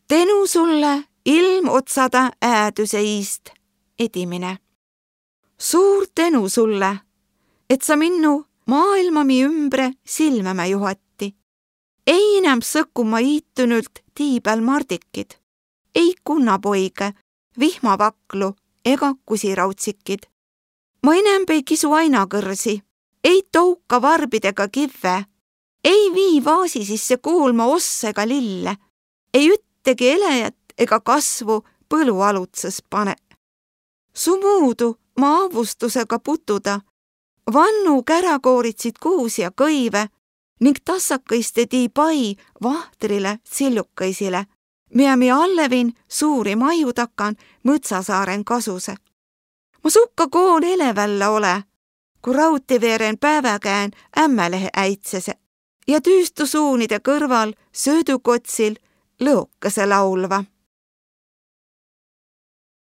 Tenu sulle ilm otsada ääduse iist, edimine. Suur tenu sulle, et sa minnu maailmami ümbre silmämä juhatti. Ei enam sõkkuma iitunult tiibäl mardikid, ei kunnapoige, vihmavaklu ega kusirautsikid. Ma enam ei kisu aina kõrsi, ei touka varbidega kivve, ei vii vaasi sisse kuulma ossa ega lille, ei üttegi elejat ega kasvu põlu alutsas pane. Su muudu ma avustusega putuda, vannu kärakooritsid kuusi ja kõive ning tassakaiste tii pai vahtrile sillukaisile, mida mi allevin suuri maju takan Mõtsasaaren kasuse. Ma sukka koon elevällä ole, kui rautiveeren päeväkään ämmälehe äitsese ja tüüstusuunide kõrval söödukotsil lõokase laulva.